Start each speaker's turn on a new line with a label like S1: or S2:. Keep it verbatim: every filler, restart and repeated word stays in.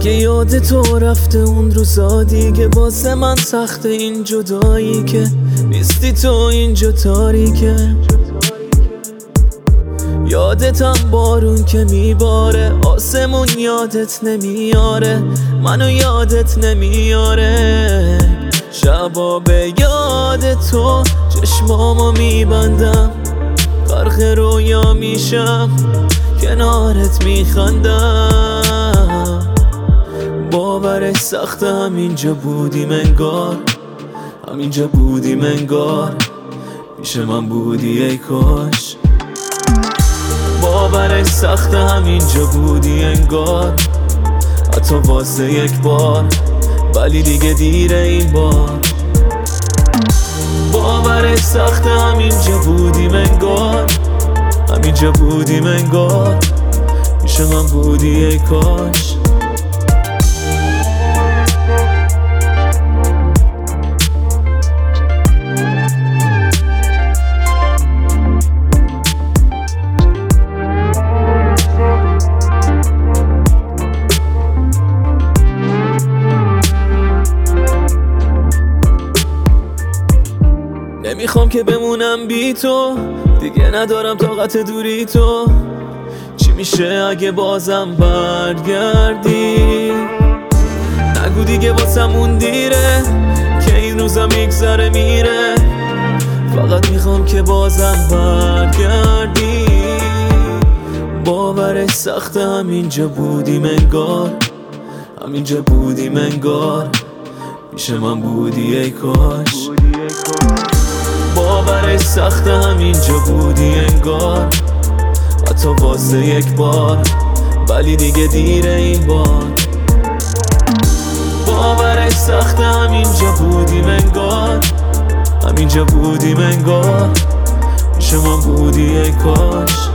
S1: اگه یاد تو رفته اون روزا دیگه واسه من سخته این جدایی که نیستی تو اینجا تاریکه. یادتم بارون که میباره آسمون یادت نمیاره منو یادت نمیاره. شبا به یاد تو چشمامو میبندم غرق رویا میشم کنارت میخندم. باورش سخته همینجا بودیم انگار همینجا بودیم انگار میشه من بودی ای کاش. باورش سخته همینجا بودی انگار حتی واسه یک بار ولی دیگه دیره این بار. باورش سخته همینجا بودیم انگار همینجا بودیم انگار میشه من بودی ای کاش. نمیخوام که بمونم بی تو دیگه ندارم طاقت دوری تو. چی میشه اگه بازم برگردی؟ نگو دیگه واسمون دیره که این روزا میگذره میره. فقط میخوام که بازم برگردی. باورش سخته همینجا بودیم انگار همینجا بودیم انگار میشه من بودی ای کاش. باورش سخته همینجا بودی انگار حتی واسه یک بار ولی دیگه دیره این بار. باورش سخته همینجا بودیم انگار همینجا بودیم انگار میشه من بودی ای کاش.